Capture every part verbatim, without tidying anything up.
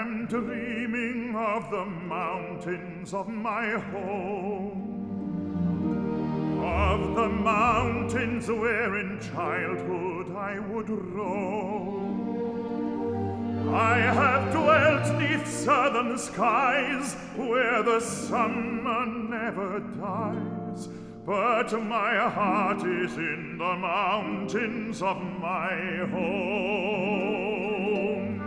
am dreaming of the mountains of my home, of the mountains where in childhood I would roam. I have dwelt 'neath southern skies where the summer never dies, but my heart is in the mountains of my home.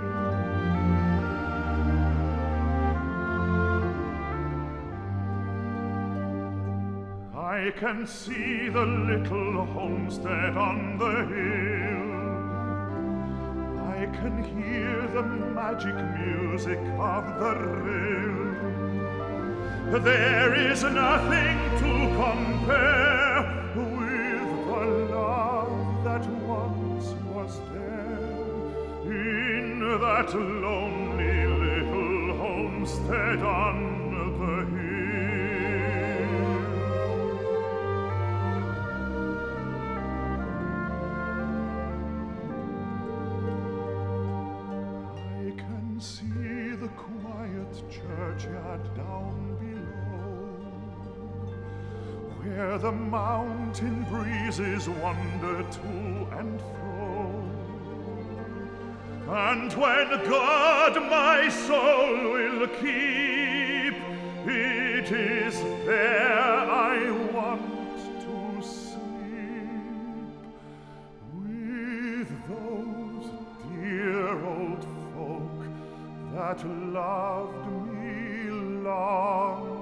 I can see the little homestead on the hill. I can hear the magic music of the rill. There is nothing to compare with the love that once was there in that lonely little homestead on the hill. See the quiet churchyard down below, where the mountain breezes wander to and fro. And when God my soul will keep, it is there I want to sleep, with those dear old folk that loved me long